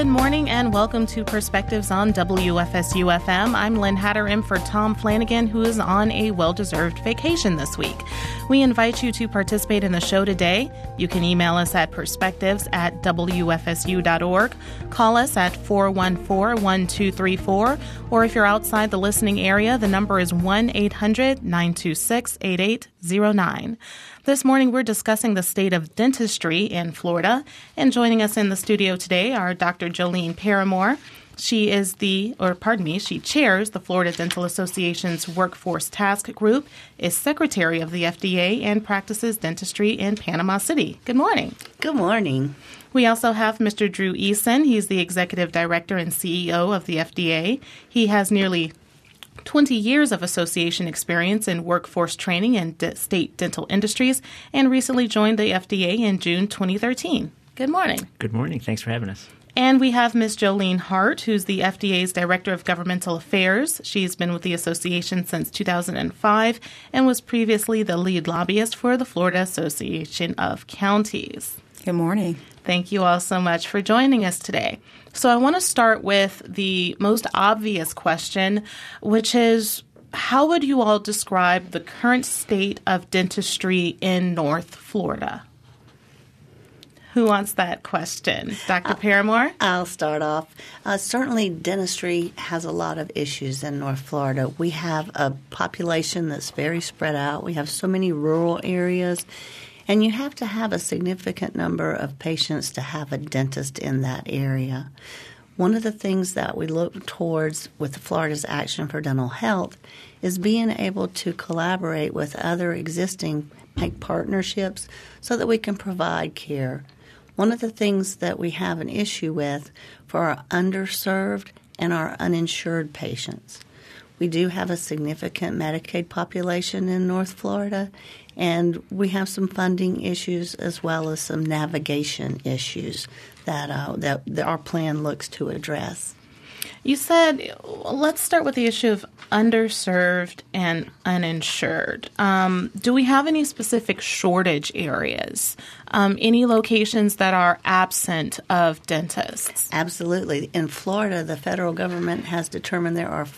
Good morning and welcome to Perspectives on WFSU-FM. I'm Lynn Hatter in for Tom Flanagan, who is on a well-deserved vacation this week. We invite you to participate in the show today. You can email us at perspectives@wfsu.org, call us at 414-1234, or if you're outside the listening area, the number is 1-800-926-8809. This morning, we're discussing the state of dentistry in Florida, and joining us in the studio today are Dr. Jolene Paramore. She chairs the Florida Dental Association's Workforce Task Group, is secretary of the FDA, and practices dentistry in Panama City. Good morning. Good morning. We also have Mr. Drew Eason. He's the executive director and CEO of the FDA. He has nearly 20 years of association experience in workforce training and state dental industries, and recently joined the FDA in June 2013. Good morning. Good morning. Thanks for having us. And we have Ms. Jolene Hart, who's the FDA's Director of Governmental Affairs. She's been with the association since 2005 and was previously the lead lobbyist for the Florida Association of Counties. Good morning. Thank you all so much for joining us today. So I want to start with the most obvious question, which is, how would you all describe the current state of dentistry in North Florida? Who wants that question? Dr. Paramore? I'll start off. Certainly, dentistry has a lot of issues in North Florida. We have a population that's very spread out. We have so many rural areas. And you have to have a significant number of patients to have a dentist in that area. One of the things that we look towards with Florida's Action for Dental Health is being able to collaborate with other existing partnerships so that we can provide care. One of the things that we have an issue with for our underserved and our uninsured patients. We do have a significant Medicaid population in North Florida, and we have some funding issues as well as some navigation issues that our plan looks to address. You said, let's start with the issue of underserved and uninsured. Do we have any specific shortage areas? Any locations that are absent of dentists? Absolutely. In Florida, the federal government has determined there are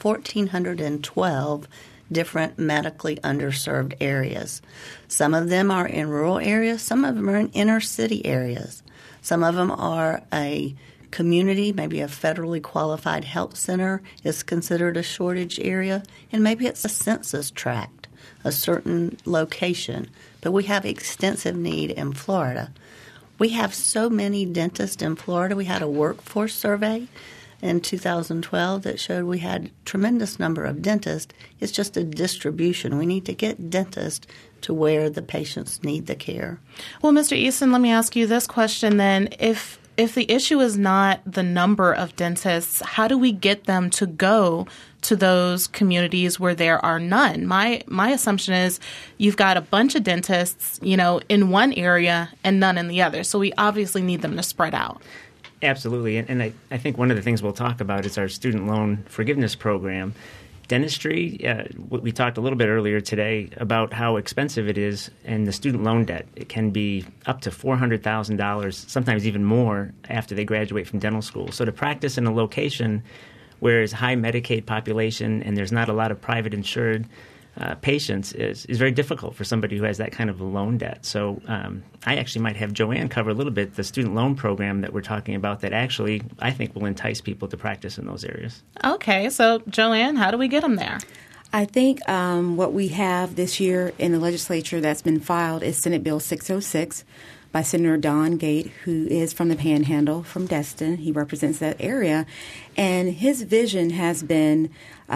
1,412 different medically underserved areas. Some of them are in rural areas. Some of them are in inner city areas. Some of them are a community, maybe a federally qualified health center is considered a shortage area, and maybe it's a census tract, a certain location. But we have extensive need in Florida. We have so many dentists in Florida. We had a workforce survey in 2012 that showed we had a tremendous number of dentists. It's just a distribution. We need to get dentists to where the patients need the care. Well, Mr. Eason, let me ask you this question then. If the issue is not the number of dentists, how do we get them to go to those communities where there are none? My assumption is you've got a bunch of dentists, in one area and none in the other. So we obviously need them to spread out. Absolutely. And I think one of the things we'll talk about is our student loan forgiveness program. Dentistry, we talked a little bit earlier today about how expensive it is, and the student loan debt. It can be up to $400,000, sometimes even more, after they graduate from dental school. So to practice in a location where there's high Medicaid population and there's not a lot of private insured patients is very difficult for somebody who has that kind of a loan debt. So I actually might have Joanne cover a little bit the student loan program that we're talking about that actually I think will entice people to practice in those areas. Okay, so Joanne, how do we get them there? I think what we have this year in the legislature that's been filed is Senate Bill 606 by Senator Don Gate, who is from the Panhandle, from Destin. He represents that area. And his vision has been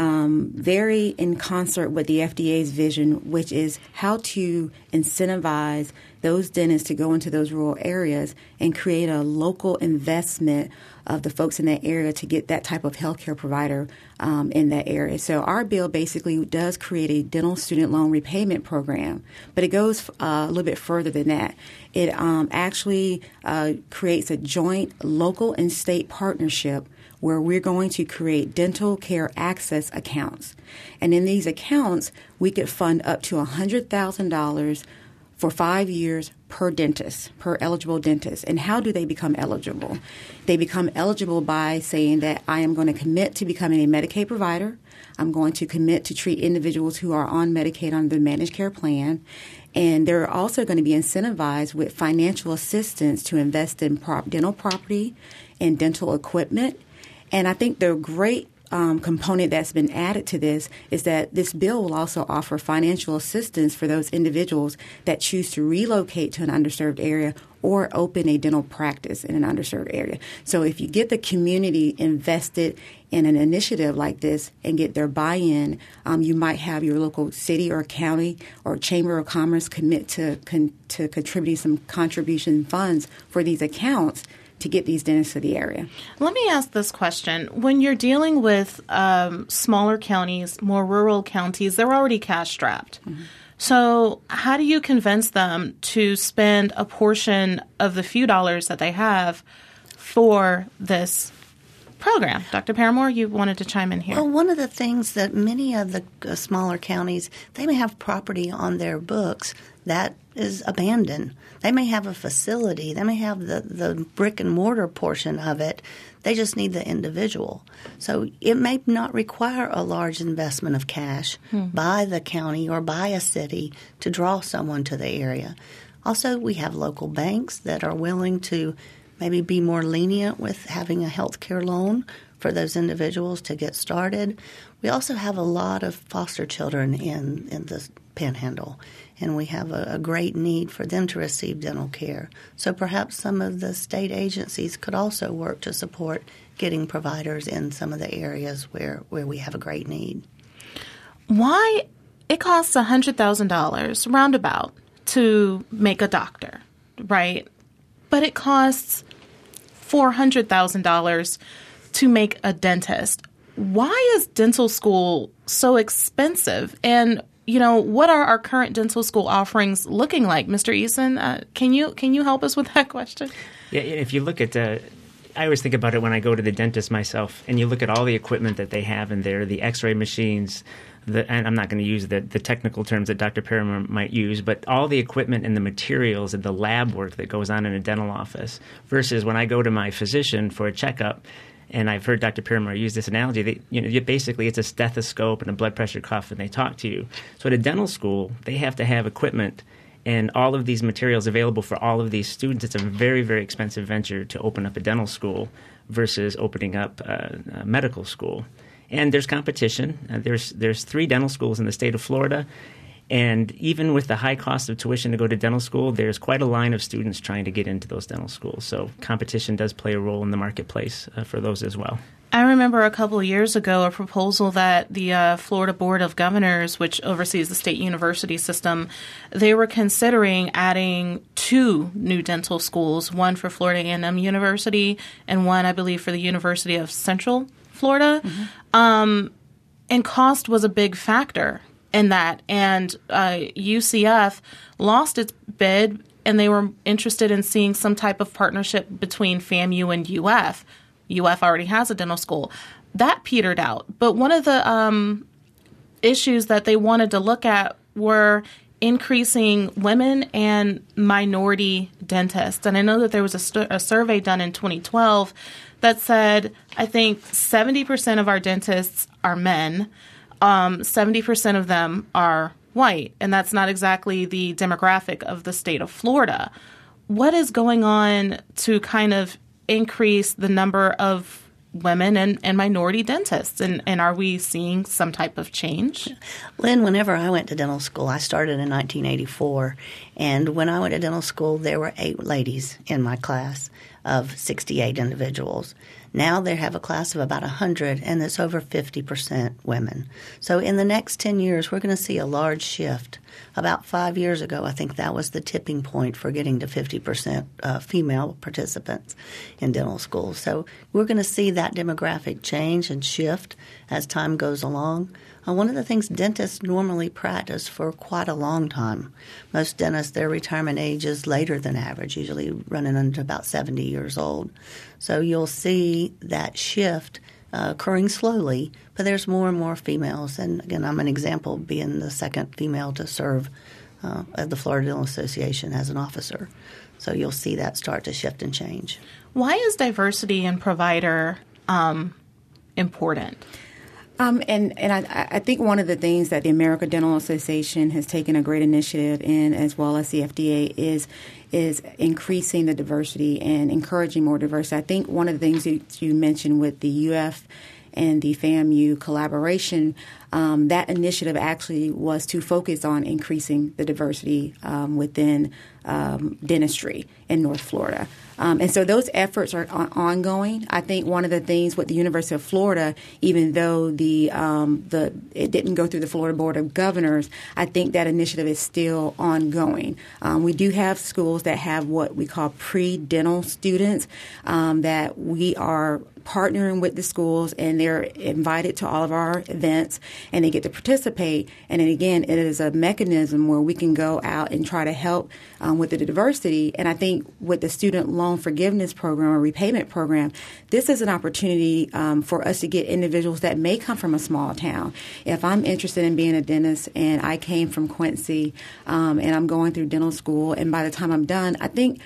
very in concert with the FDA's vision, which is how to incentivize those dentists to go into those rural areas and create a local investment of the folks in that area to get that type of healthcare provider in that area. So our bill basically does create a dental student loan repayment program, but it goes a little bit further than that. It actually creates a joint local and state partnership where we're going to create dental care access accounts. And in these accounts, we could fund up to $100,000 for 5 years per dentist, per eligible dentist. And how do they become eligible? They become eligible by saying that I am going to commit to becoming a Medicaid provider. I'm going to commit to treat individuals who are on Medicaid under the managed care plan. And they're also going to be incentivized with financial assistance to invest in dental property and dental equipment. And I think the great component that's been added to this is that this bill will also offer financial assistance for those individuals that choose to relocate to an underserved area or open a dental practice in an underserved area. So if you get the community invested in an initiative like this and get their buy-in, you might have your local city or county or chamber of commerce commit to contributing some contribution funds for these accounts to get these dentists to the area. Let me ask this question. When you're dealing with smaller counties, more rural counties, they're already cash-strapped. Mm-hmm. So how do you convince them to spend a portion of the few dollars that they have for this program? Dr. Paramore, you wanted to chime in here. Well, one of the things that many of the smaller counties, they may have property on their books that is abandoned. They may have a facility. They may have the brick and mortar portion of it. They just need the individual. So it may not require a large investment of cash by the county or by a city to draw someone to the area. Also, we have local banks that are willing to maybe be more lenient with having a health care loan for those individuals to get started. We also have a lot of foster children in the Panhandle, and we have a great need for them to receive dental care. So perhaps some of the state agencies could also work to support getting providers in some of the areas where we have a great need. Why it costs $100,000 roundabout to make a doctor, right? But it costs $400,000 to make a dentist. Why is dental school so expensive? And, you know, what are our current dental school offerings looking like? Mr. Eason, can you help us with that question? Yeah, if you look at I always think about it when I go to the dentist myself, and you look at all the equipment that they have in there, the x-ray machines, and I'm not going to use the technical terms that Dr. Paramore might use, but all the equipment and the materials and the lab work that goes on in a dental office versus when I go to my physician for a checkup. And I've heard Dr. Paramore use this analogy. Basically, it's a stethoscope and a blood pressure cuff, and they talk to you. So at a dental school, they have to have equipment and all of these materials available for all of these students. It's a very, very expensive venture to open up a dental school versus opening up a medical school. And there's competition. There's 3 dental schools in the state of Florida. And even with the high cost of tuition to go to dental school, there's quite a line of students trying to get into those dental schools. So competition does play a role in the marketplace for those as well. I remember a couple of years ago a proposal that the Florida Board of Governors, which oversees the state university system, they were considering adding 2 new dental schools, one for Florida A&M University and one, I believe, for the University of Central Florida. Mm-hmm. And cost was a big factor in that. And UCF lost its bid, and they were interested in seeing some type of partnership between FAMU and UF. UF already has a dental school. That petered out. But one of the issues that they wanted to look at were increasing women and minority dentists. And I know that there was a survey done in 2012 that said, I think 70% of our dentists are men. 70% of them are white, and that's not exactly the demographic of the state of Florida. What is going on to kind of increase the number of women and minority dentists, and are we seeing some type of change? Lynn, whenever I went to dental school, I started in 1984, and when I went to dental school, there were 8 ladies in my class of 68 individuals. Now they have a class of about 100, and it's over 50% women. So in the next 10 years, we're going to see a large shift. About 5 years ago, I think that was the tipping point for getting to 50% female participants in dental school. So we're going to see that demographic change and shift as time goes along. One of the things dentists normally practice for quite a long time. Most dentists, their retirement age is later than average, usually running into about 70 years old. So you'll see that shift occurring slowly, but there's more and more females. And again, I'm an example being the second female to serve of the Florida Dental Association as an officer. So you'll see that start to shift and change. Why is diversity in provider important? I think one of the things that the American Dental Association has taken a great initiative in, as well as the FDA, is increasing the diversity and encouraging more diversity. I think one of the things that you mentioned with the UF and the FAMU collaboration, that initiative actually was to focus on increasing the diversity within dentistry in North Florida. And so those efforts are ongoing. I think one of the things with the University of Florida, even though it didn't go through the Florida Board of Governors, I think that initiative is still ongoing. We do have schools that have what we call pre-dental students that we are partnering with the schools, and they're invited to all of our events, and they get to participate. And then again, it is a mechanism where we can go out and try to help with the diversity. And I think with the student loan forgiveness program or repayment program, this is an opportunity for us to get individuals that may come from a small town. If I'm interested in being a dentist and I came from Quincy and I'm going through dental school, and by the time I'm done, I think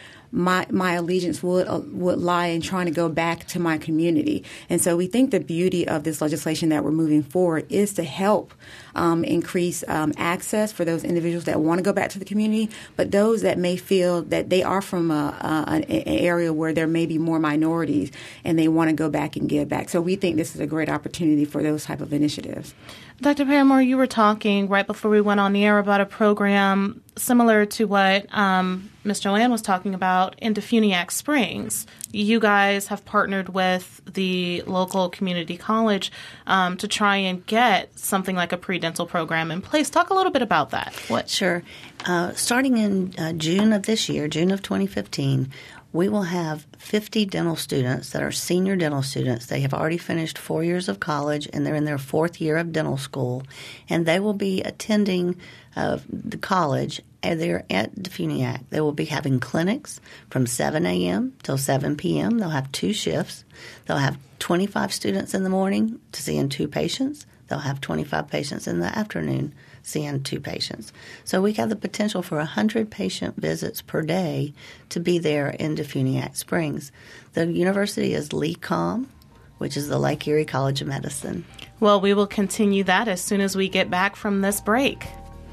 my allegiance would lie in trying to go back to my community. And so we think the beauty of this legislation that we're moving forward is to help increase access for those individuals that want to go back to the community, but those that may feel that they are from an area where there may be more minorities and they want to go back and give back. So we think this is a great opportunity for those type of initiatives. Dr. Paramore, you were talking right before we went on the air about a program similar to what Ms. Joanne was talking about in Defuniak Springs. You guys have partnered with the local community college to try and get something like a pre-dental program in place. Talk a little bit about that. Sure. Starting in June of this year, June of 2015, we will have 50 dental students that are senior dental students. They have already finished 4 years of college, and they're in their 4th year of dental school. And they will be attending the college, and they're at Defuniak. They will be having clinics from 7 a.m. till 7 p.m. They'll have 2 shifts. They'll have 25 students in the morning to seeing 2 patients. They'll have 25 patients in the afternoon seeing 2 patients. So we have the potential for 100 patient visits per day to be there in Defuniak Springs. The university is LECOM, which is the Lake Erie College of Medicine. Well, we will continue that as soon as we get back from this break.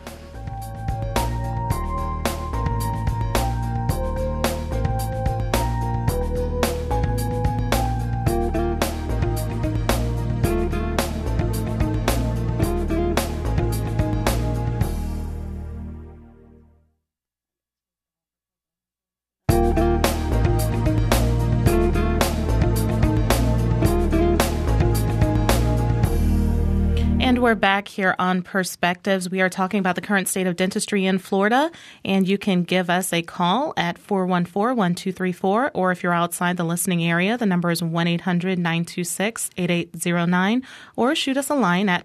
And we're back here on Perspectives. We are talking about the current state of dentistry in Florida, and you can give us a call at 414-1234, or if you're outside the listening area, the number is 1-800-926-8809, or shoot us a line at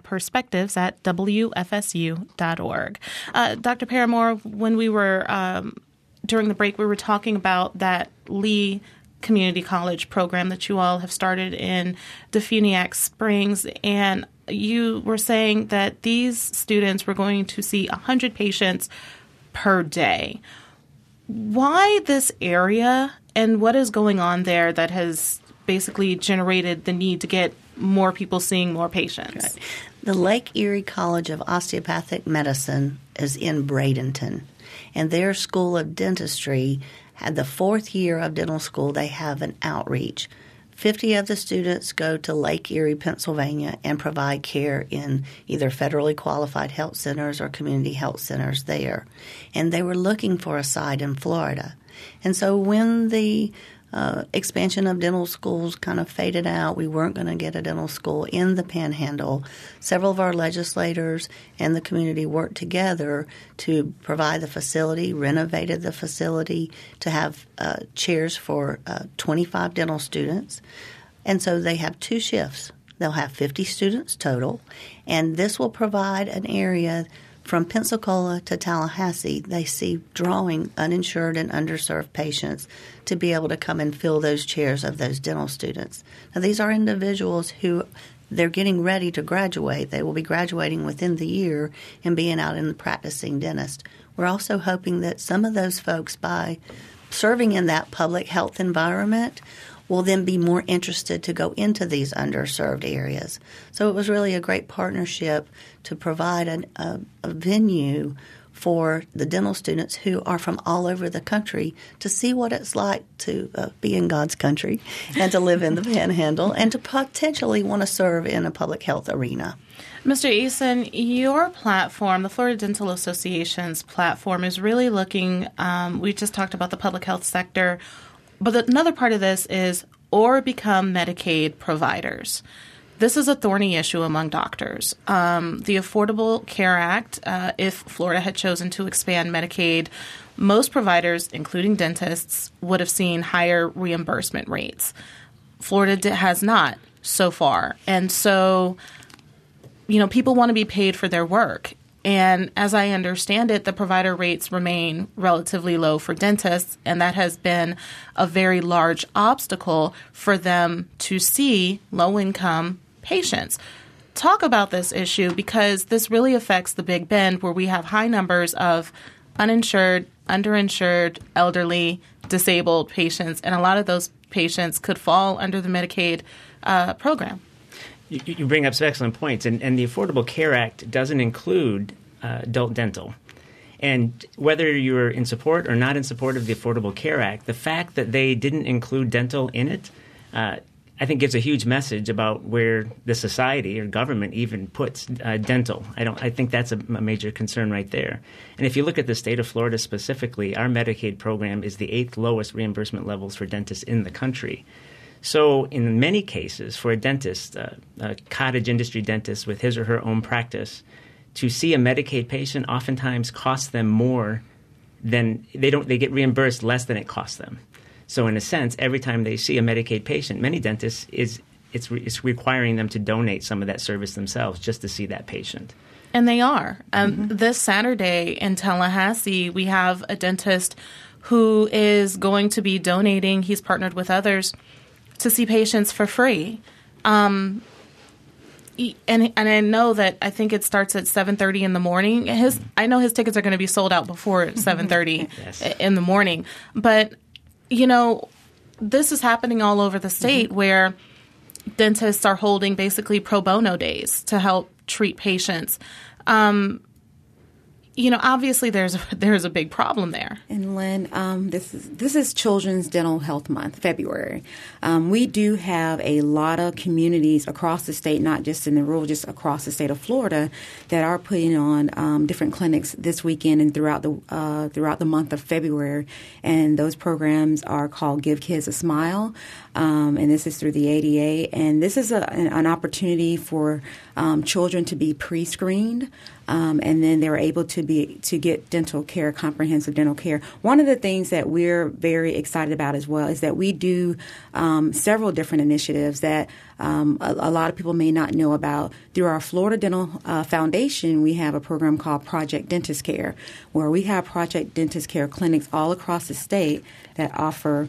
perspectives@wfsu.org. Dr. Paramore, when we were, during the break, we were talking about that Lee Community College program that you all have started in Defuniak Springs, and you were saying that these students were going to see 100 patients per day. Why this area, and what is going on there that has basically generated the need to get more people seeing more patients? Right. The Lake Erie College of Osteopathic Medicine is in Bradenton, and their School of Dentistry had the 4th year of dental school. They have an outreach. 50 of the students go to Lake Erie, Pennsylvania, and provide care in either federally qualified health centers or community health centers there. And they were looking for a site in Florida. And so when the expansion of dental schools kind of faded out, we weren't going to get a dental school in the Panhandle. Several of our legislators and the community worked together to provide the facility, renovated the facility to have chairs for 25 dental students. And so they have 2 shifts. They'll have 50 students total, and this will provide an area from Pensacola to Tallahassee. They see drawing uninsured and underserved patients to be able to come and fill those chairs of those dental students. Now, these are individuals who they're getting ready to graduate. They will be graduating within the year and being out in the practicing dentist. We're also hoping that some of those folks, by serving in that public health environment, will then be more interested to go into these underserved areas. So it was really a great partnership to provide a venue for the dental students who are from all over the country to see what it's like to be in God's country and to live in the Panhandle and to potentially want to serve in a public health arena. Mr. Eason, your platform, the Florida Dental Association's platform, is really looking, we just talked about the public health sector, but another part of this is or become Medicaid providers. This is a thorny issue among doctors. The Affordable Care Act, if Florida had chosen to expand Medicaid, most providers, including dentists, would have seen higher reimbursement rates. Florida has not so far. And so, people want to be paid for their work. And as I understand it, the provider rates remain relatively low for dentists, and that has been a very large obstacle for them to see low-income patients. Talk about this issue, because this really affects the Big Bend, where we have high numbers of uninsured, underinsured, elderly, disabled patients, and a lot of those patients could fall under the Medicaid program. You bring up some excellent points, and the Affordable Care Act doesn't include adult dental. And whether you're in support or not in support of the Affordable Care Act, the fact that they didn't include dental in it, I think gives a huge message about where the society or government even puts dental. I think that's a major concern right there. And if you look at the state of Florida specifically, our Medicaid program is the 8th lowest reimbursement levels for dentists in the country. So in many cases, for a dentist, a cottage industry dentist with his or her own practice, to see a Medicaid patient oftentimes costs them more than they get reimbursed less than it costs them. So in a sense, every time they see a Medicaid patient, many dentists it's requiring them to donate some of that service themselves just to see that patient. And they are. This Saturday in Tallahassee, we have a dentist who is going to be donating. He's partnered with others to see patients for free. And I know that I think it starts at 7:30 in the morning. I know his tickets are going to be sold out before 7:30 yes. in the morning. But, this is happening all over the state where dentists are holding basically pro bono days to help treat patients. Obviously there's a big problem there. And Lynn, this is Children's Dental Health Month, February. We do have a lot of communities across the state, not just in the rural, just across the state of Florida, that are putting on different clinics this weekend and throughout the month of February. And those programs are called Give Kids a Smile, and this is through the ADA. And this is an opportunity for children to be pre-screened. And then they're able to get dental care, comprehensive dental care. One of the things that we're very excited about as well is that we do several different initiatives that a lot of people may not know about. Through our Florida Dental Foundation, we have a program called Project Dentist Care, where we have Project Dentist Care clinics all across the state that offer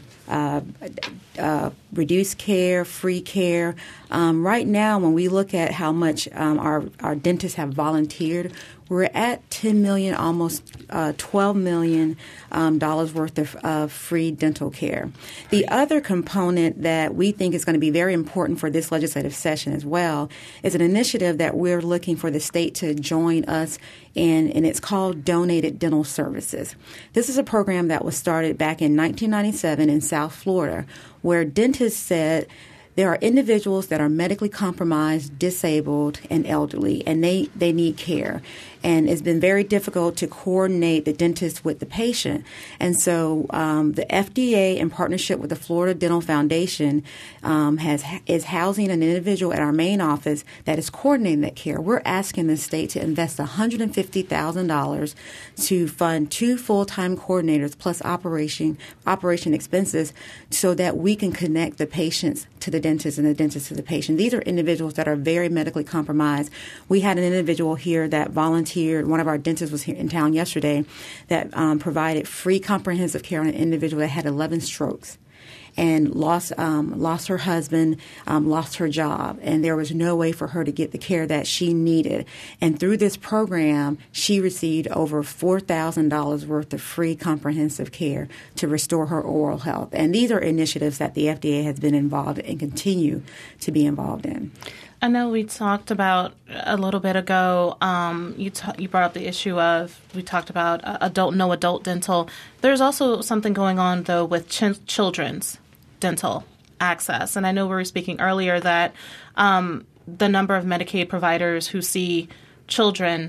reduced care, free care. Right now, when we look at how much our dentists have volunteered, we're at $10 million, almost $12 million worth of free dental care. The other component that we think is going to be very important for this legislative session as well is an initiative that we're looking for the state to join us in, and it's called Donated Dental Services. This is a program that was started back in 1997 in South Florida, where dentists said there are individuals that are medically compromised, disabled, and elderly, and they need care. And it's been very difficult to coordinate the dentist with the patient. And so the FDA, in partnership with the Florida Dental Foundation, is housing an individual at our main office that is coordinating that care. We're asking the state to invest $150,000 to fund 2 full-time coordinators plus operation expenses so that we can connect the patients to the dentist and the dentist to the patient. These are individuals that are very medically compromised. We had an individual here that volunteered. One of our dentists was here in town yesterday that provided free comprehensive care on an individual that had 11 strokes. and lost her husband, lost her job, and there was no way for her to get the care that she needed. And through this program, she received over $4,000 worth of free comprehensive care to restore her oral health. And these are initiatives that the FDA has been involved in and continue to be involved in. I know we talked about a little bit ago, you brought up the issue of, we talked about adult dental. There's also something going on, though, with children's dental access. And I know we were speaking earlier that the number of Medicaid providers who see children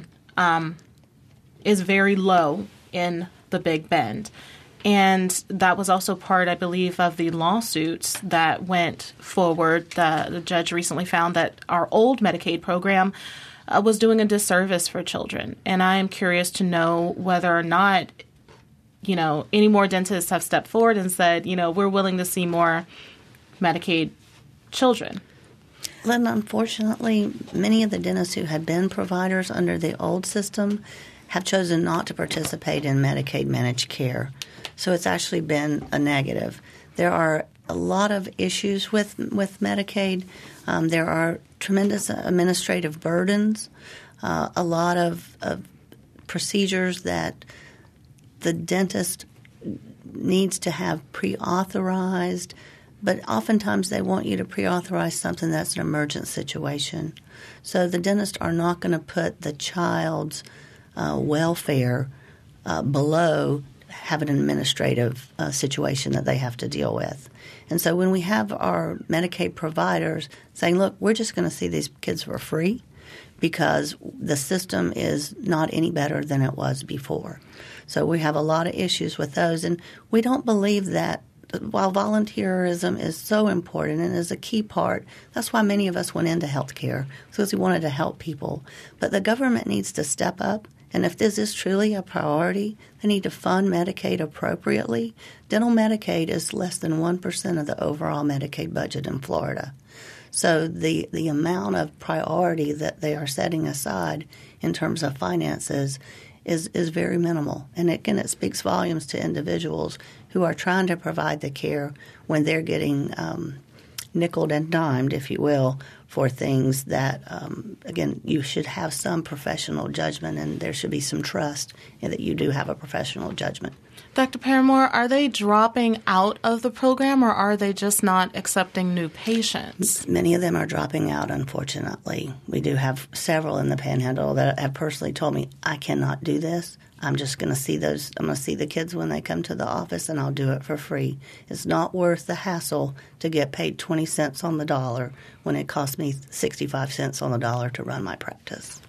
is very low in the Big Bend. And that was also part, I believe, of the lawsuits that went forward. The judge recently found that our old Medicaid program was doing a disservice for children. And I am curious to know whether or not, any more dentists have stepped forward and said, we're willing to see more Medicaid children. Well, unfortunately, many of the dentists who had been providers under the old system have chosen not to participate in Medicaid managed care. So it's actually been a negative. There are a lot of issues with Medicaid. There are tremendous administrative burdens, a lot of procedures that the dentist needs to have pre-authorized, but oftentimes they want you to pre-authorize something that's an emergent situation. So the dentists are not going to put the child's welfare below having an administrative situation that they have to deal with. And so when we have our Medicaid providers saying, look, we're just going to see these kids for free because the system is not any better than it was before. So we have a lot of issues with those. And we don't believe that while volunteerism is so important and is a key part, that's why many of us went into healthcare, because we wanted to help people. But the government needs to step up. And if this is truly a priority, they need to fund Medicaid appropriately. Dental Medicaid is less than 1% of the overall Medicaid budget in Florida. So the amount of priority that they are setting aside in terms of finances is very minimal. And again, it speaks volumes to individuals who are trying to provide the care when they're getting nickeled and dimed, if you will, for things that, again, you should have some professional judgment and there should be some trust in that you do have a professional judgment. Dr. Paramore, are they dropping out of the program or are they just not accepting new patients? Many of them are dropping out, unfortunately. We do have several in the Panhandle that have personally told me, I cannot do this. I'm just going to see those. I'm going to see the kids when they come to the office, and I'll do it for free. It's not worth the hassle to get paid 20 cents on the dollar when it costs me 65 cents on the dollar to run my practice.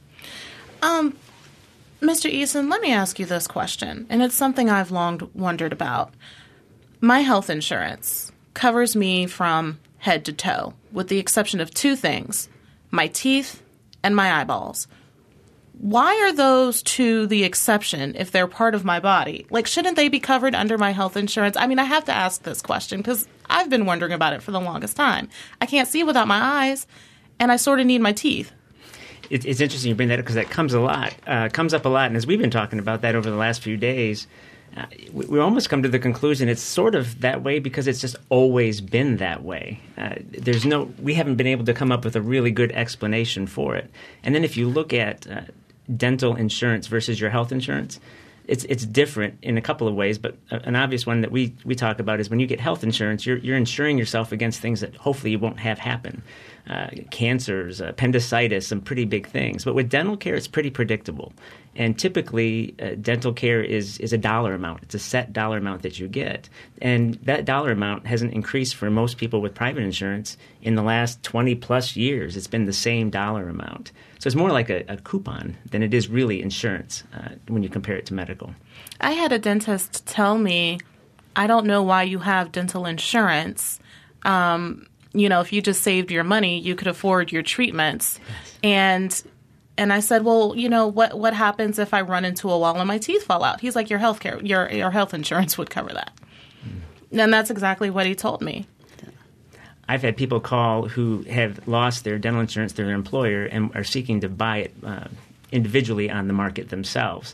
Mr. Eason, let me ask you this question, and it's something I've long wondered about. My health insurance covers me from head to toe, with the exception of two things, my teeth and my eyeballs. Why are those two the exception if they're part of my body? Like, shouldn't they be covered under my health insurance? I mean, I have to ask this question because I've been wondering about it for the longest time. I can't see without my eyes, and I sort of need my teeth. It's interesting you bring that up because that comes up a lot. And as we've been talking about that over the last few days, we almost come to the conclusion it's sort of that way because it's just always been that way. We haven't been able to come up with a really good explanation for it. And then if you look at dental insurance versus your health insurance, it's different in a couple of ways, but an obvious one that we talk about is when you get health insurance, you're insuring yourself against things that hopefully you won't have happen. Cancers, appendicitis, some pretty big things. But with dental care, it's pretty predictable. And typically, dental care is a dollar amount. It's a set dollar amount that you get. And that dollar amount hasn't increased for most people with private insurance in the last 20-plus years. It's been the same dollar amount. So it's more like a coupon than it is really insurance when you compare it to medical. I had a dentist tell me, I don't know why you have dental insurance. If you just saved your money, you could afford your treatments. Yes. And I said, well, what happens if I run into a wall and my teeth fall out? He's like, your health insurance would cover that. Mm. And that's exactly what he told me. I've had people call who have lost their dental insurance through their employer and are seeking to buy it individually on the market themselves.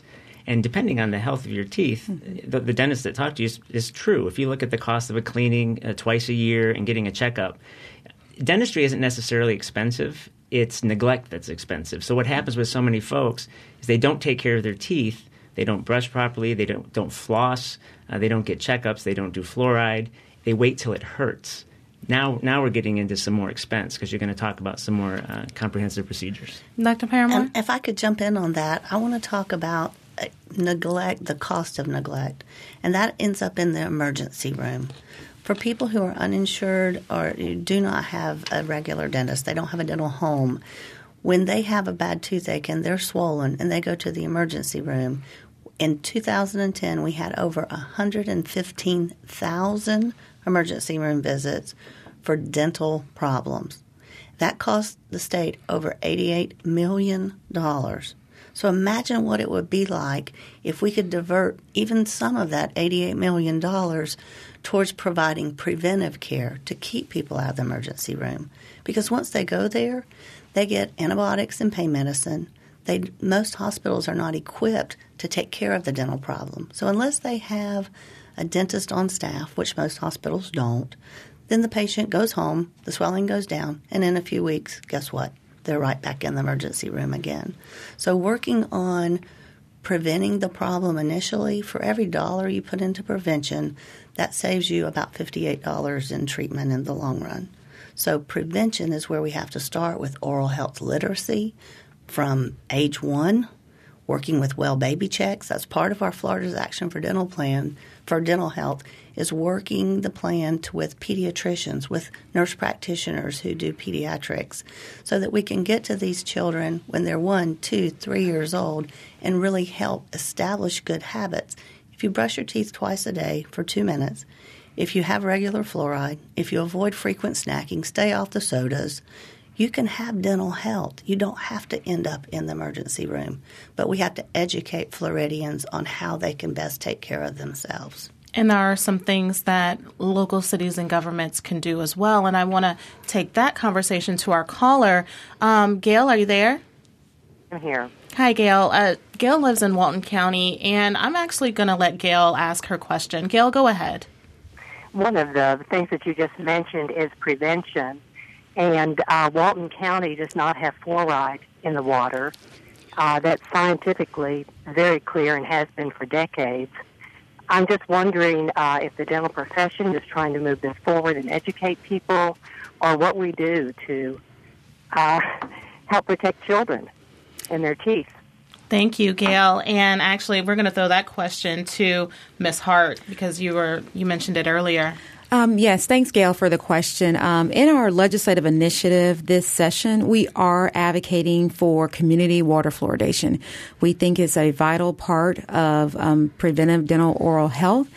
And depending on the health of your teeth, the dentist that talked to you is true. If you look at the cost of a cleaning twice a year and getting a checkup, dentistry isn't necessarily expensive. It's neglect that's expensive. So what happens with so many folks is they don't take care of their teeth. They don't brush properly. They don't floss. They don't get checkups. They don't do fluoride. They wait till it hurts. Now we're getting into some more expense because you're going to talk about some more comprehensive procedures. Dr. Paramore? And if I could jump in on that, I want to talk about neglect, the cost of neglect, and that ends up in the emergency room. For people who are uninsured or do not have a regular dentist, they don't have a dental home, when they have a bad toothache and they're swollen and they go to the emergency room, in 2010 we had over 115,000 emergency room visits for dental problems. That cost the state over $88 million. So imagine what it would be like if we could divert even some of that $88 million towards providing preventive care to keep people out of the emergency room. Because once they go there, they get antibiotics and pain medicine. Most hospitals are not equipped to take care of the dental problem. So unless they have a dentist on staff, which most hospitals don't, then the patient goes home, the swelling goes down, and in a few weeks, guess what? They're right back in the emergency room again. So working on preventing the problem initially, for every dollar you put into prevention, that saves you about $58 in treatment in the long run. So prevention is where we have to start with oral health literacy from age 1, working with well baby checks. That's part of our Florida's Action for Dental Plan for dental health, is working the plan with pediatricians, with nurse practitioners who do pediatrics, so that we can get to these children when they're 1, 2, 3 years old and really help establish good habits. If you brush your teeth twice a day for 2 minutes, if you have regular fluoride, if you avoid frequent snacking, stay off the sodas, you can have dental health. You don't have to end up in the emergency room. But we have to educate Floridians on how they can best take care of themselves. And there are some things that local cities and governments can do as well. And I want to take that conversation to our caller. Gail, are you there? I'm here. Hi, Gail. Gail lives in Walton County, and I'm actually going to let Gail ask her question. Gail, go ahead. One of the things that you just mentioned is prevention. And Walton County does not have fluoride in the water. That's scientifically very clear and has been for decades. I'm just wondering if the dental profession is trying to move this forward and educate people, or what we do to help protect children and their teeth. Thank you, Gail. And actually, we're going to throw that question to Ms. Hart because you mentioned it earlier. Yes, thanks, Gail, for the question. In our legislative initiative this session, we are advocating for community water fluoridation. We think it's a vital part of preventive dental oral health.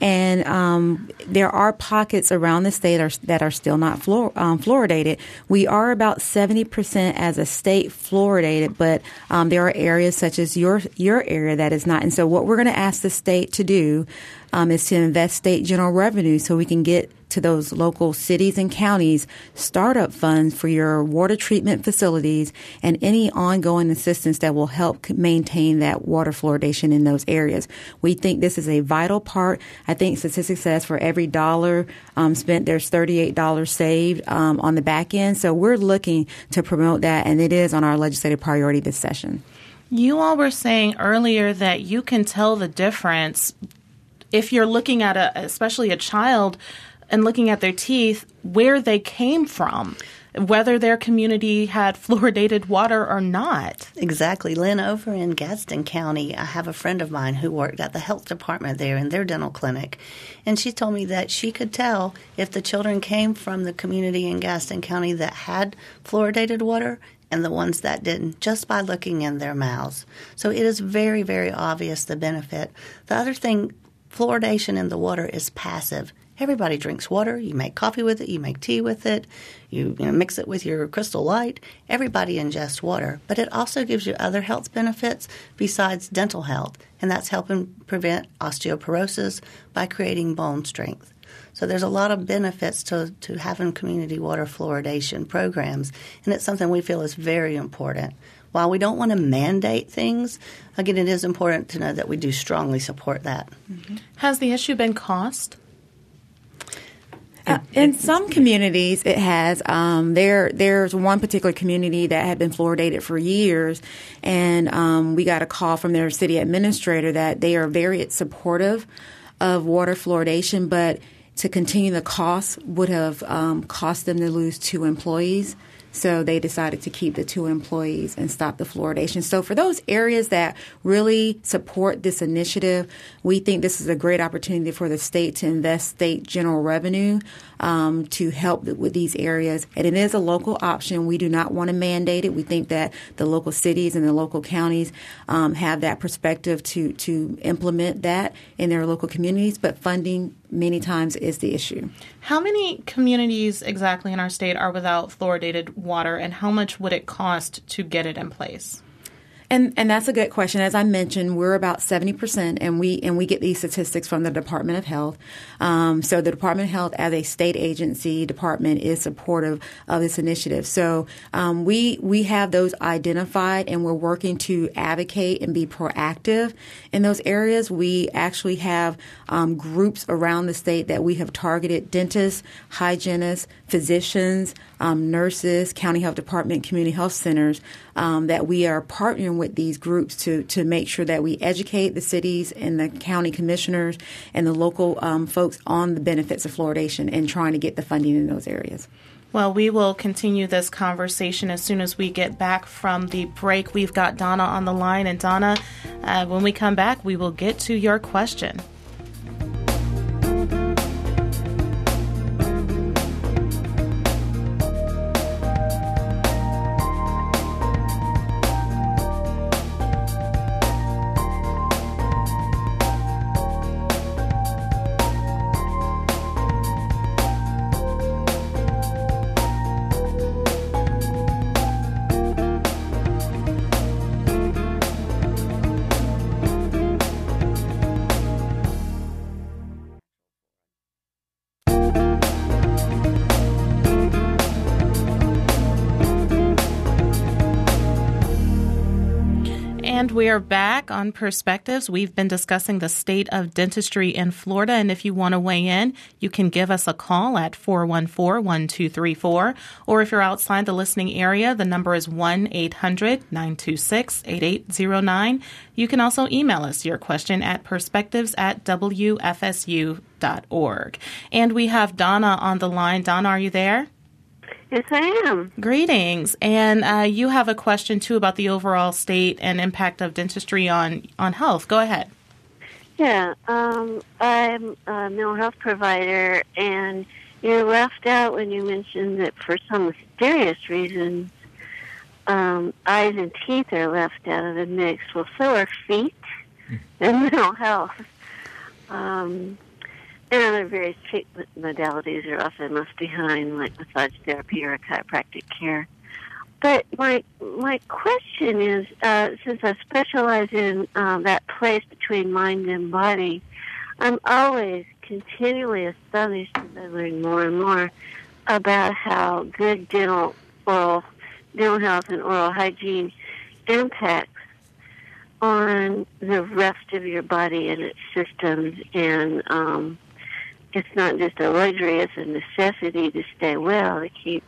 And there are pockets around the state that are still not fluoridated. We are about 70% as a state fluoridated, but there are areas such as your area that is not. And so what we're going to ask the state to do is to invest state general revenue so we can get to those local cities and counties startup funds for your water treatment facilities and any ongoing assistance that will help maintain that water fluoridation in those areas. We think this is a vital part. I think statistics says for every dollar spent, there's $38 saved on the back end. So we're looking to promote that, and it is on our legislative priority this session. You all were saying earlier that you can tell the difference if you're looking at especially a child and looking at their teeth, where they came from, whether their community had fluoridated water or not. Exactly. Lynn, over in Gadsden County, I have a friend of mine who worked at the health department there in their dental clinic, and she told me that she could tell if the children came from the community in Gadsden County that had fluoridated water and the ones that didn't, just by looking in their mouths. So it is very, very obvious, the benefit. The other thing, fluoridation in the water is passive. Everybody drinks water. You make coffee with it. You make tea with it. You mix it with your Crystal Light. Everybody ingests water. But it also gives you other health benefits besides dental health, and that's helping prevent osteoporosis by creating bone strength. So there's a lot of benefits to having community water fluoridation programs, and it's something we feel is very important. while we don't want to mandate things, again, it is important to know that we do strongly support that. Mm-hmm. Has the issue been cost? In some communities, it has. There's one particular community that had been fluoridated for years, and we got a call from their city administrator that they are very supportive of water fluoridation, but to continue the cost would have cost them to lose 2 employees. So they decided to keep the 2 employees and stop the fluoridation. So for those areas that really support this initiative, we think this is a great opportunity for the state to invest state general revenue to help with these areas. And it is a local option. We do not want to mandate it. We think that the local cities and the local counties have that perspective to implement that in their local communities, but funding many times is the issue. How many communities exactly in our state are without fluoridated water, and how much would it cost to get it in place? And that's a good question. As I mentioned, we're about 70%, and we get these statistics from the Department of Health. So the Department of Health, as a state agency department, is supportive of this initiative. So we have those identified, and we're working to advocate and be proactive in those areas. We actually have groups around the state that we have targeted: dentists, hygienists, physicians, nurses, county health department, community health centers, that we are partnering with these groups to make sure that we educate the cities and the county commissioners and the local folks on the benefits of fluoridation and trying to get the funding in those areas. Well, we will continue this conversation as soon as we get back from the break. We've got Donna on the line. And Donna, when we come back, we will get to your question. And we are back on Perspectives. We've been discussing the state of dentistry in Florida. And if you want to weigh in, you can give us a call at 414-1234. Or if you're outside the listening area, the number is 1-800-926-8809. You can also email us your question at perspectives@wfsu.org. And we have Donna on the line. Donna, are you there? Yes, I am. Greetings. And you have a question, too, about the overall state and impact of dentistry on health. Go ahead. Yeah, I'm a mental health provider, and you left out when you mentioned that for some mysterious reasons, eyes and teeth are left out of the mix. Well, so are feet and mental health. And other various treatment modalities are often left behind, like massage therapy or chiropractic care. But my question is, since I specialize in that place between mind and body, I'm always continually astonished as I learn more and more about how good dental health and oral hygiene impacts on the rest of your body and its systems. And it's not just a luxury; it's a necessity to stay well, to keep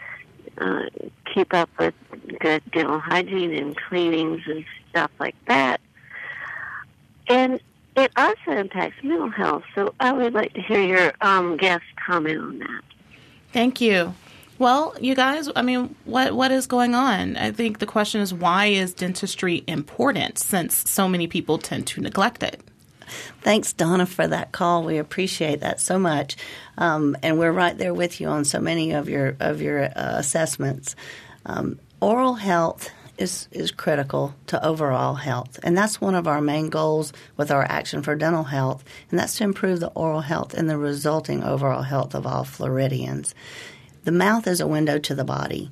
up with good dental hygiene and cleanings and stuff like that. And it also impacts mental health. So I would like to hear your guest comment on that. Thank you. Well, you guys, I mean, what is going on? I think the question is, why is dentistry important, since so many people tend to neglect it? Thanks, Donna, for that call. We appreciate that so much, and we're right there with you on so many of your assessments. Oral health is critical to overall health, and that's one of our main goals with our Action for Dental Health, and that's to improve the oral health and the resulting overall health of all Floridians. The mouth is a window to the body.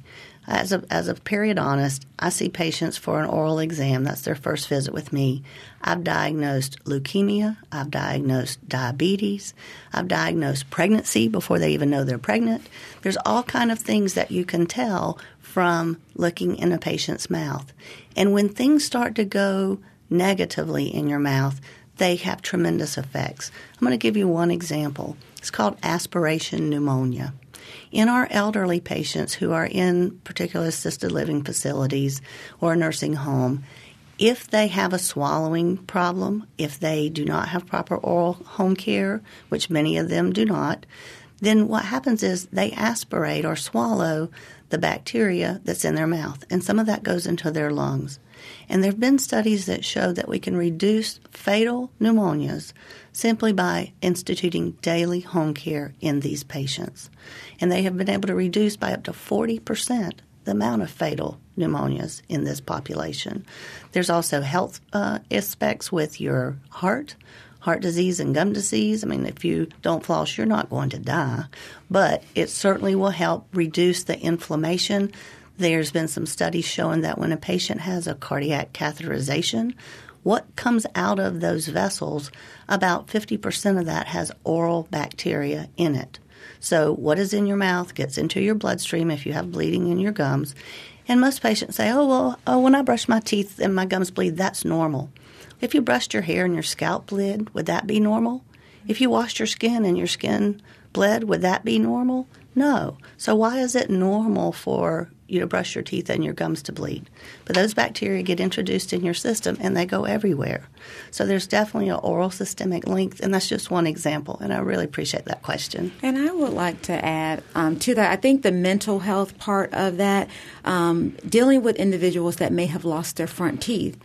As a periodontist, I see patients for an oral exam. That's their first visit with me. I've diagnosed leukemia. I've diagnosed diabetes. I've diagnosed pregnancy before they even know they're pregnant. There's all kind of things that you can tell from looking in a patient's mouth. And when things start to go negatively in your mouth, they have tremendous effects. I'm going to give you one example. It's called aspiration pneumonia. In our elderly patients who are in particular assisted living facilities or a nursing home, if they have a swallowing problem, if they do not have proper oral home care, which many of them do not, then what happens is they aspirate or swallow the bacteria that's in their mouth, and some of that goes into their lungs. And there have been studies that show that we can reduce fatal pneumonias simply by instituting daily home care in these patients. And they have been able to reduce by up to 40% the amount of fatal pneumonias in this population. There's also health aspects with your heart disease and gum disease. I mean, if you don't floss, you're not going to die, but it certainly will help reduce the inflammation. There's been some studies showing that when a patient has a cardiac catheterization, what comes out of those vessels, about 50% of that has oral bacteria in it. So what is in your mouth gets into your bloodstream if you have bleeding in your gums. And most patients say, when I brush my teeth and my gums bleed, that's normal. If you brushed your hair and your scalp bled, would that be normal? If you washed your skin and your skin bled, would that be normal? No. So why is it normal for you to brush your teeth and your gums to bleed? But those bacteria get introduced in your system and they go everywhere. So there's definitely an oral systemic link, and that's just one example, and I really appreciate that question. And I would like to add to that, I think the mental health part of that, dealing with individuals that may have lost their front teeth,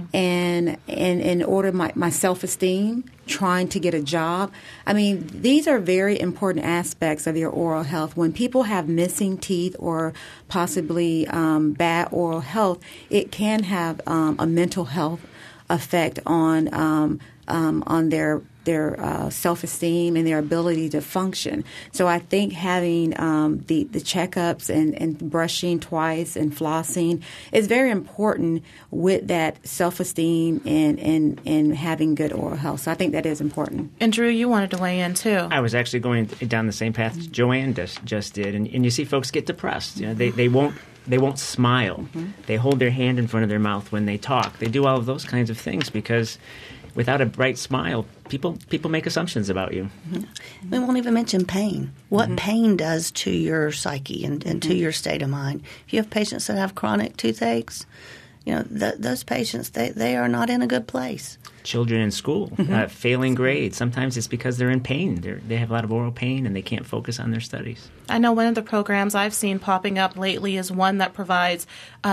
and in order my self-esteem, trying to get a job. I mean, these are very important aspects of your oral health. When people have missing teeth or possibly bad oral health, it can have a mental health effect on their self-esteem and their ability to function. So I think having the checkups and brushing twice and flossing is very important with that self-esteem and having good oral health. So I think that is important. And Drew, you wanted to weigh in too. I was actually going down the same path Joanne just did, and you see folks get depressed. You know, they won't smile. Mm-hmm. They hold their hand in front of their mouth when they talk. They do all of those kinds of things because without a bright smile, people make assumptions about you. Mm-hmm. We won't even mention pain. What pain does to your psyche and to your state of mind. If you have patients that have chronic toothaches, you know, those patients, they are not in a good place. Children in school, failing grades. Sometimes it's because they're in pain. They have a lot of oral pain and they can't focus on their studies. I know one of the programs I've seen popping up lately is one that provides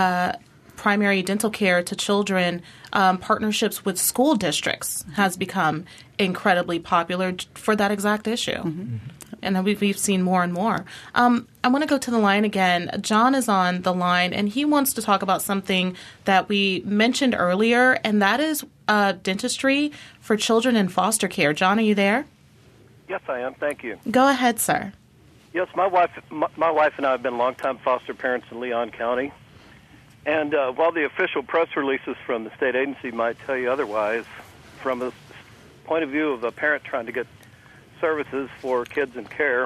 primary dental care to children. Partnerships with school districts has become incredibly popular for that exact issue. And we've seen more and more. I want to go to the line again. John is on the line, and he wants to talk about something that we mentioned earlier, and that is dentistry for children in foster care. John, are you there? Yes, I am. Thank you. Go ahead, sir. Yes, my wife and I have been longtime foster parents in Leon County. And while the official press releases from the state agency might tell you otherwise, from a point of view of a parent trying to get services for kids in care,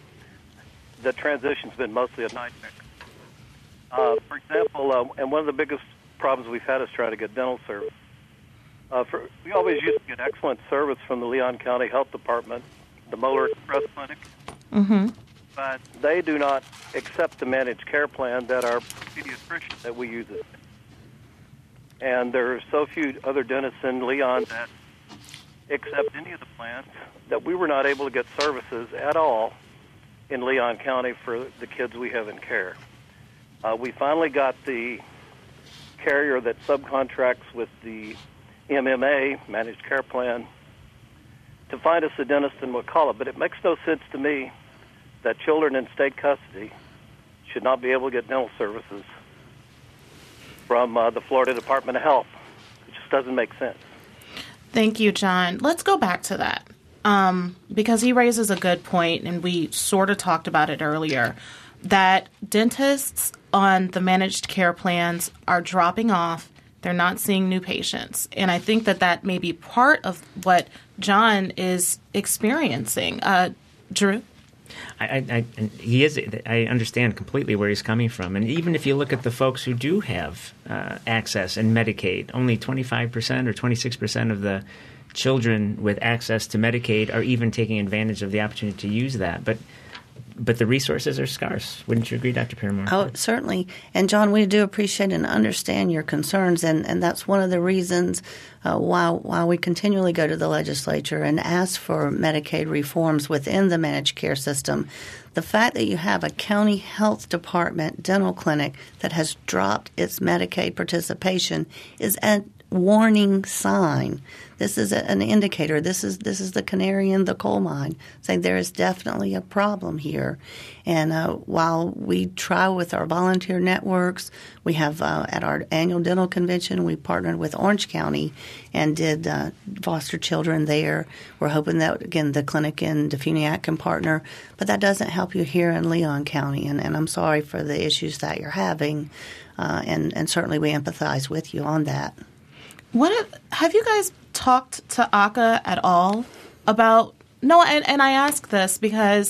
the transition's been mostly a nightmare. For example, and one of the biggest problems we've had is trying to get dental service. We always used to get excellent service from the Leon County Health Department, the Moeller Express Clinic. But they do not accept the managed care plan that our pediatrician that we use. And there are so few other dentists in Leon that accept any of the plans that we were not able to get services at all in Leon County for the kids we have in care. We finally got the carrier that subcontracts with the MMA, managed care plan, to find us a dentist in McCullough, but it makes no sense to me that children in state custody should not be able to get dental services from the Florida Department of Health. It just doesn't make sense. Thank you, John. Let's go back to that because he raises a good point, and we sort of talked about it earlier. that dentists on the managed care plans are dropping off. They're not seeing new patients. And I think that may be part of what John is experiencing. Drew? He is. I understand completely where he's coming from. And even if you look at the folks who do have access and Medicaid, only 25% or 26% of the children with access to Medicaid are even taking advantage of the opportunity to use that. But the resources are scarce. Wouldn't you agree, Dr. Paramore? Oh, certainly. And, John, we do appreciate and understand your concerns, and that's one of the reasons why we continually go to the legislature and ask for Medicaid reforms within the managed care system. The fact that you have a county health department dental clinic that has dropped its Medicaid participation is a warning sign. This is an indicator. This is the canary in the coal mine, saying there is definitely a problem here. And while we try with our volunteer networks, we have at our annual dental convention, we partnered with Orange County and did foster children there. We're hoping that, again, the clinic in Defuniak can partner. But that doesn't help you here in Leon County. And I'm sorry for the issues that you're having. And certainly we empathize with you on that. Have you guys talked to AHCA at all about – no, and I ask this because,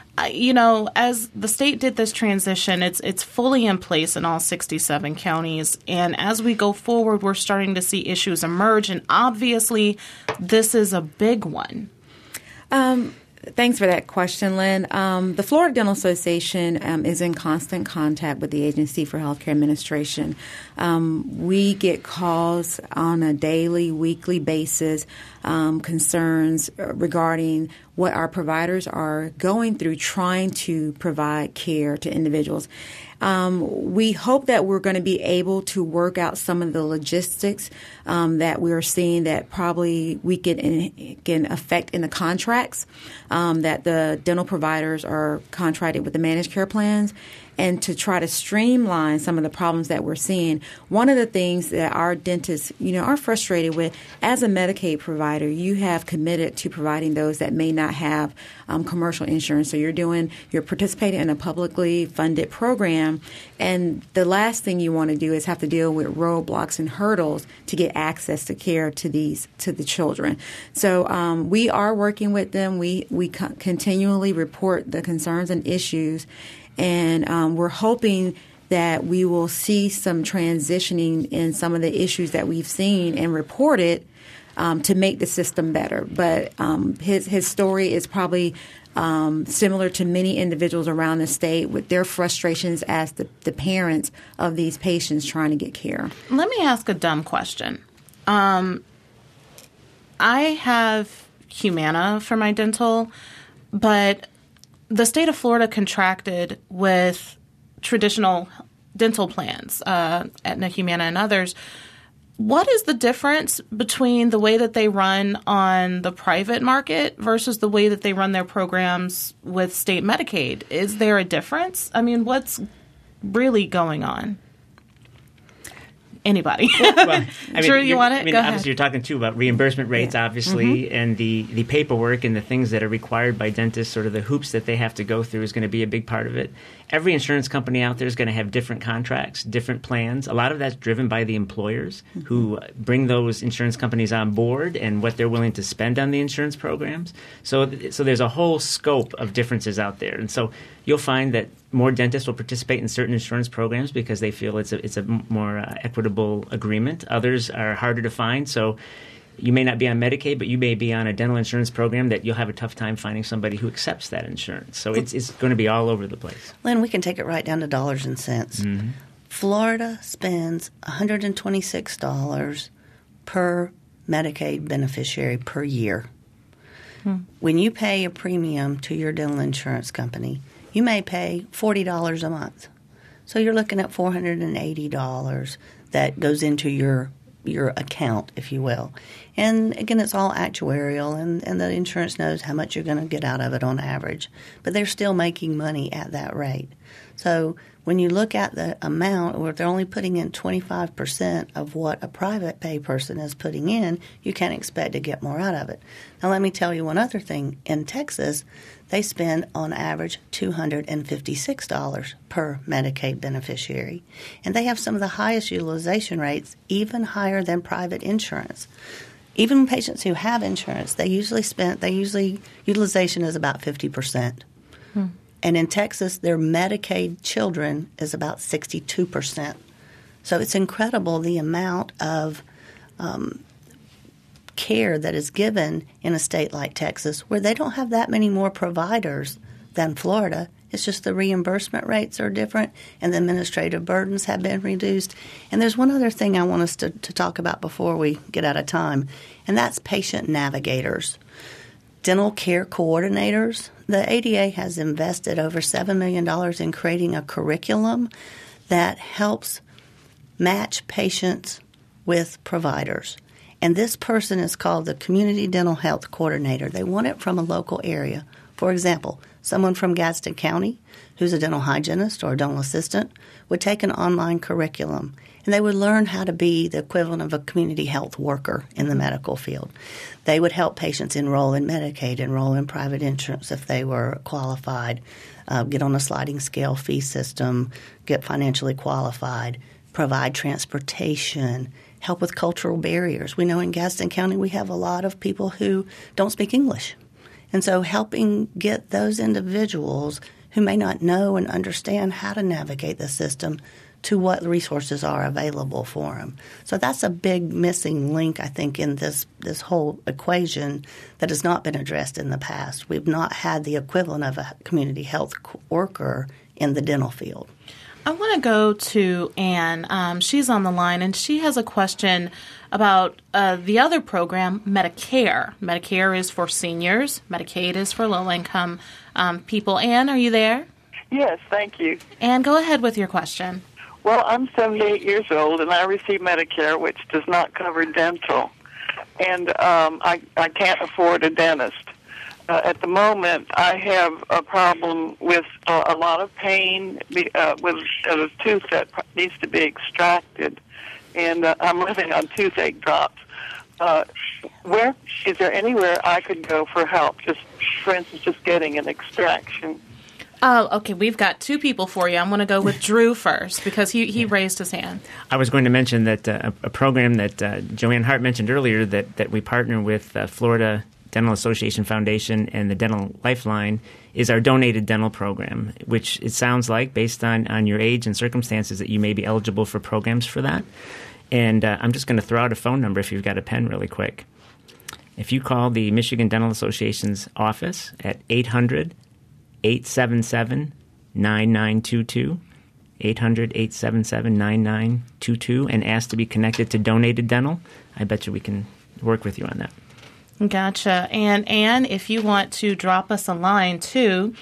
as the state did this transition, it's fully in place in all 67 counties. And as we go forward, we're starting to see issues emerge. And obviously, this is a big one. Thanks for that question, Lynn. The Florida Dental Association is in constant contact with the Agency for Healthcare Administration. We get calls on a daily, weekly basis, concerns regarding what our providers are going through trying to provide care to individuals. We hope that we're going to be able to work out some of the logistics that we're seeing that probably we can affect in the contracts that the dental providers are contracted with the managed care plans, and to try to streamline some of the problems that we're seeing. One of the things that our dentists, are frustrated with, as a Medicaid provider, you have committed to providing those that may not have commercial insurance. So you're participating in a publicly funded program, and the last thing you want to do is have to deal with roadblocks and hurdles to get access to care to the children. So we are working with them. We continually report the concerns and issues. And we're hoping that we will see some transitioning in some of the issues that we've seen and reported to make the system better. But his story is probably similar to many individuals around the state with their frustrations as the parents of these patients trying to get care. Let me ask a dumb question. I have Humana for my dental, but the state of Florida contracted with traditional dental plans, Aetna, Humana, and others. What is the difference between the way that they run on the private market versus the way that they run their programs with state Medicaid? Is there a difference? I mean, what's really going on? Anybody? Drew, you want it? Go ahead. Obviously, you're talking, too, about reimbursement rates, obviously, and the paperwork and the things that are required by dentists, sort of the hoops that they have to go through is going to be a big part of it. Every insurance company out there is going to have different contracts, different plans. A lot of that's driven by the employers who bring those insurance companies on board and what they're willing to spend on the insurance programs. So there's a whole scope of differences out there. And so you'll find that more dentists will participate in certain insurance programs because they feel it's a more equitable agreement. Others are harder to find. So you may not be on Medicaid, but you may be on a dental insurance program that you'll have a tough time finding somebody who accepts that insurance. So it's going to be all over the place. Lynn, we can take it right down to dollars and cents. Mm-hmm. Florida spends $126 per Medicaid beneficiary per year. When you pay a premium to your dental insurance company, you may pay $40 a month. So you're looking at $480 that goes into your account, if you will. And again, it's all actuarial, and the insurance knows how much you're going to get out of it on average. But they're still making money at that rate. So when you look at the amount where they're only putting in 25% of what a private pay person is putting in, you can't expect to get more out of it. Now, let me tell you one other thing. In Texas, they spend on average $256 per Medicaid beneficiary. And they have some of the highest utilization rates, even higher than private insurance. Even patients who have insurance, utilization is about 50%. And in Texas, their Medicaid children is about 62%. So it's incredible the amount of care that is given in a state like Texas, where they don't have that many more providers than Florida. It's just the reimbursement rates are different and the administrative burdens have been reduced. And there's one other thing I want us to talk about before we get out of time, and that's patient navigators. Dental care coordinators. The ADA has invested over $7 million in creating a curriculum that helps match patients with providers. And this person is called the Community Dental Health Coordinator. They want it from a local area. For example, someone from Gadsden County who's a dental hygienist or a dental assistant would take an online curriculum, and they would learn how to be the equivalent of a community health worker in the medical field. They would help patients enroll in Medicaid, enroll in private insurance if they were qualified, get on a sliding scale fee system, get financially qualified, provide transportation, help with cultural barriers. We know in Gadsden County we have a lot of people who don't speak English. And so helping get those individuals who may not know and understand how to navigate the system to what resources are available for them. So that's a big missing link, I think, in this whole equation that has not been addressed in the past. We've not had the equivalent of a community health worker in the dental field. I want to go to Ann. She's on the line, and she has a question about the other program, Medicare. Medicare is for seniors. Medicaid is for low-income people. Ann, are you there? Yes, thank you. Ann, go ahead with your question. Well, I'm 78 years old, and I receive Medicare, which does not cover dental. And I can't afford a dentist. At the moment, I have a problem with a lot of pain with a tooth that needs to be extracted, and I'm living on toothache drops. Where is there anywhere I could go for help? Just, for instance, just getting an extraction. Oh, okay. We've got two people for you. I'm going to go with Drew first because he raised his hand. I was going to mention that a program that Joanne Hart mentioned earlier that we partner with Florida Dental Association Foundation and the Dental Lifeline is our donated dental program, which it sounds like, based on your age and circumstances, that you may be eligible for programs for that. And I'm just going to throw out a phone number if you've got a pen really quick. If you call the Michigan Dental Association's office at 800-877-9922, 800-877-9922, and ask to be connected to donated dental, I bet you we can work with you on that. Gotcha. And Ann, if you want to drop us a line too,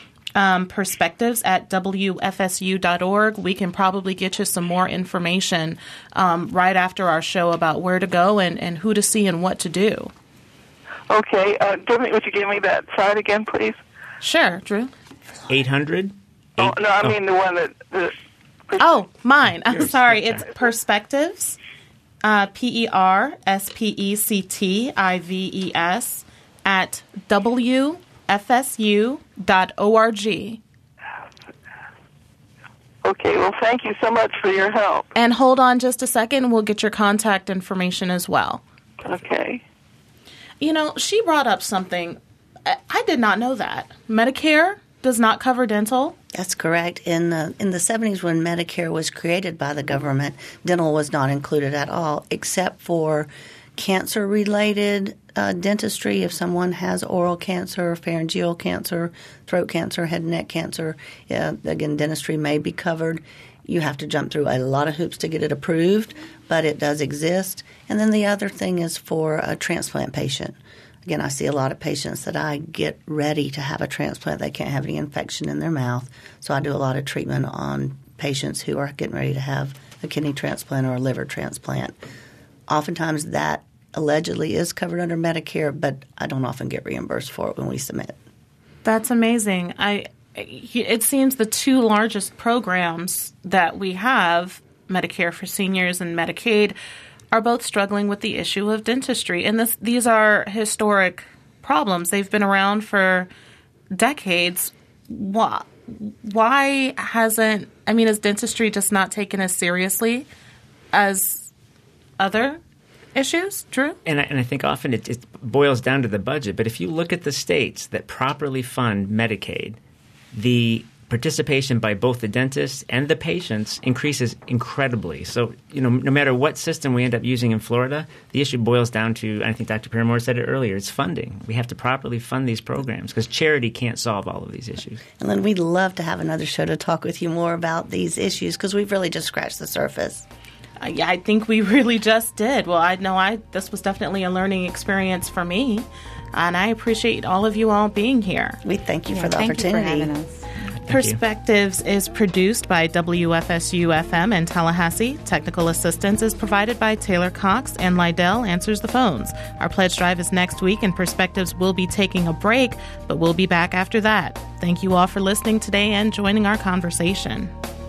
perspectives@wfsu.org, we can probably get you some more information right after our show about where to go and who to see and what to do. Okay. Would you give me that site again, please? Sure, Drew. 800? The one that... mine. I'm sorry. It's Perspectives. PERSPECTIVES at WFSU.org. Okay, well, thank you so much for your help. And hold on just a second, we'll get your contact information as well. Okay. You know, she brought up something. I did not know that. Medicare does not cover dental? That's correct. In the 70s, when Medicare was created by the government, dental was not included at all, except for cancer-related dentistry. If someone has oral cancer, pharyngeal cancer, throat cancer, head and neck cancer, again, dentistry may be covered. You have to jump through a lot of hoops to get it approved, but it does exist. And then the other thing is for a transplant patient. Again, I see a lot of patients that I get ready to have a transplant. They can't have any infection in their mouth. So I do a lot of treatment on patients who are getting ready to have a kidney transplant or a liver transplant. Oftentimes that allegedly is covered under Medicare, but I don't often get reimbursed for it when we submit. That's amazing. it seems the two largest programs that we have, Medicare for Seniors and Medicaid, are both struggling with the issue of dentistry. And these are historic problems. They've been around for decades. Why hasn't, is dentistry just not taken as seriously as other issues? Drew? And I think often it boils down to the budget. But if you look at the states that properly fund Medicaid, the participation by both the dentists and the patients increases incredibly. So, no matter what system we end up using in Florida, the issue boils down to, and I think Dr. Paramore said it earlier, it's funding. We have to properly fund these programs because charity can't solve all of these issues. And Lynn, we'd love to have another show to talk with you more about these issues because we've really just scratched the surface. Yeah, I think we really just did. Well, this was definitely a learning experience for me, and I appreciate all of you all being here. We thank you for the opportunity. Thank you for having us. Perspectives is produced by WFSU-FM in Tallahassee. Technical assistance is provided by Taylor Cox, and Lydell answers the phones. Our pledge drive is next week, and Perspectives will be taking a break, but we'll be back after that. Thank you all for listening today and joining our conversation.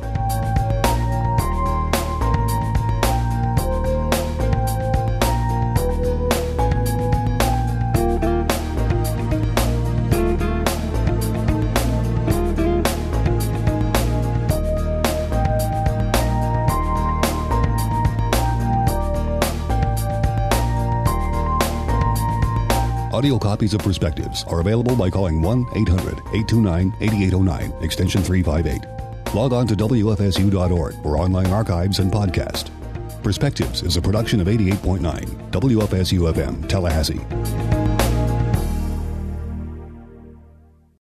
Audio copies of Perspectives are available by calling 1-800-829-8809, extension 358. Log on to WFSU.org for online archives and podcast. Perspectives is a production of 88.9 WFSU-FM, Tallahassee.